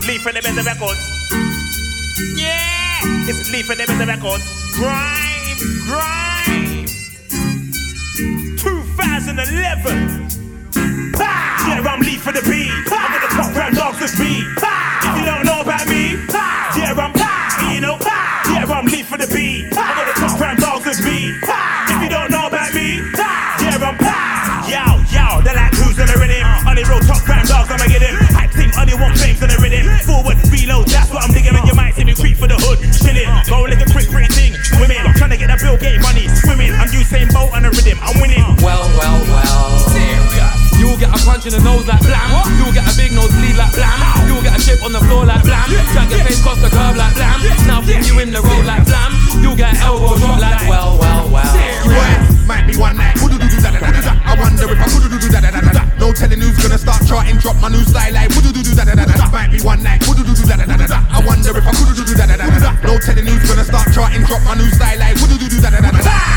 Lee for the better records. Yeah, it's Lee for the better records. Grime. 2011. Yeah, I'm Lee for the beat. I'm with the top round dogs with speed. If you don't know about me, yeah, I'm you know. Yeah, I'm Lee for the beat. I'm with the top round dogs with speed. If you don't know about me, yeah, I'm yo, they're like who's on the rhythm? On the road, top round dogs, I'ma get him. Hype team, only one flames on the rhythm. Forward, reload, that's what I'm digging. And you might see me creep for the hood, chilling. Go like a quick, pretty thing. Women, trying to get that Bill Gates money. Swimming, I'm Usain Bolt on the rhythm. I'm winning. Well. You'll get a punch in the nose like blam. You'll get a big nose bleed like blam. You'll get a chip on the floor like blam. Drag your face across the curb like blam. Now fling you in the road like blam. You'll get an elbow drop like well. Might be one night. I wonder if I could do that. No telling who's gonna start charting. Drop my new style like that. Might be one night. I wonder if I could do that. No telling who's gonna start charting. Drop my new style like that.